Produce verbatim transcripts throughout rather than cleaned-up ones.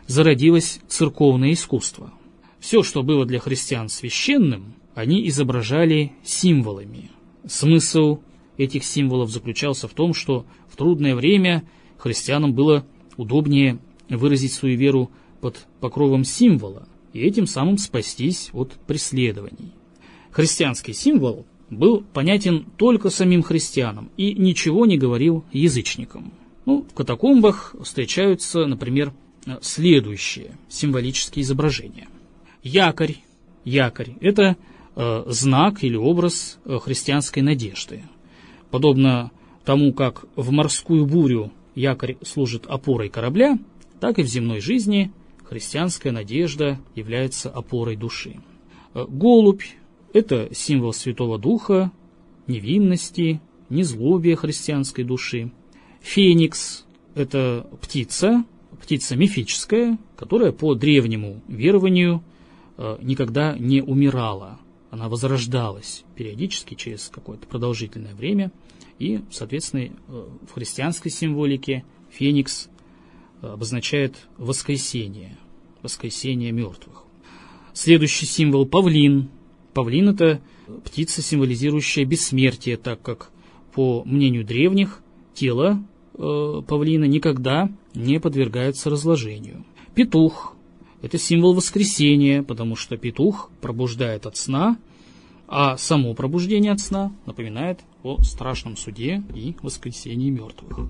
зародилось церковное искусство. Все, что было для христиан священным, они изображали символами. Смысл этих символов заключался в том, что в трудное время христианам было удобнее выразить свою веру под покровом символа и этим самым спастись от преследований. Христианский символ был понятен только самим христианам и ничего не говорил язычникам. Ну, в катакомбах встречаются, например, следующие символические изображения. Якорь. Якорь – это э, знак или образ э, христианской надежды. Подобно тому, как в морскую бурю якорь служит опорой корабля, так и в земной жизни христианская надежда является опорой души. Э, голубь – это символ Святого Духа, невинности, незлобия христианской души. Феникс – это птица, птица мифическая, которая по древнему верованию э, никогда не умирала. Она возрождалась периодически через какое-то продолжительное время. И, соответственно, э, в христианской символике феникс э, обозначает воскресение, воскресение мертвых. Следующий символ – павлин. Павлин – это птица, символизирующая бессмертие, так как, по мнению древних, тело э, павлина никогда не подвергается разложению. Петух – это символ воскресения, потому что петух пробуждает от сна, а само пробуждение от сна напоминает о страшном суде и воскресении мертвых.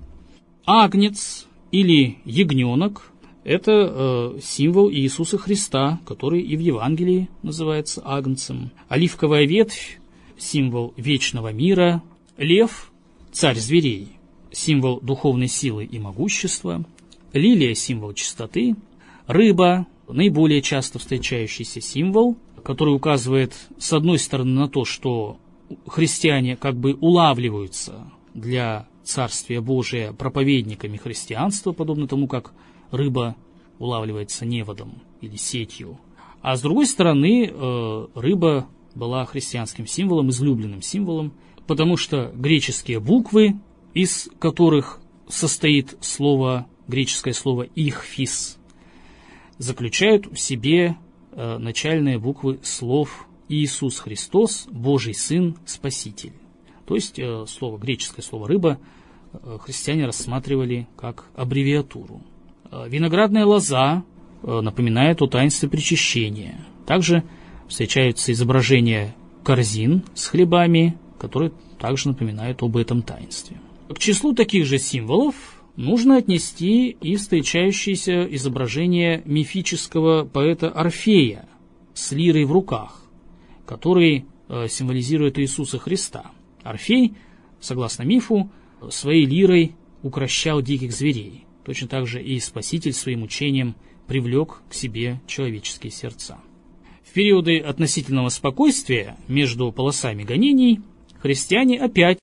Агнец или ягненок – это э, символ Иисуса Христа, который и в Евангелии называется агнцем. Оливковая ветвь – символ вечного мира. Лев – царь зверей, символ духовной силы и могущества. Лилия – символ чистоты. Рыба – наиболее часто встречающийся символ, который указывает, с одной стороны, на то, что христиане как бы улавливаются для Царствия Божия проповедниками христианства, подобно тому, как рыба улавливается неводом или сетью. А с другой стороны, рыба была христианским символом, излюбленным символом, потому что греческие буквы, из которых состоит слово, греческое слово «ихфис», заключают в себе начальные буквы слов «Иисус Христос, Божий Сын, Спаситель». То есть слово, греческое слово «рыба» христиане рассматривали как аббревиатуру. Виноградная лоза напоминает о таинстве причащения. Также встречаются изображения корзин с хлебами, которые также напоминают об этом таинстве. К числу таких же символов нужно отнести и встречающиеся изображения мифического поэта Орфея с лирой в руках, который символизирует Иисуса Христа. Орфей, согласно мифу, своей лирой укрощал диких зверей. Точно так же и Спаситель своим учением привлек к себе человеческие сердца. В периоды относительного спокойствия между полосами гонений христиане опять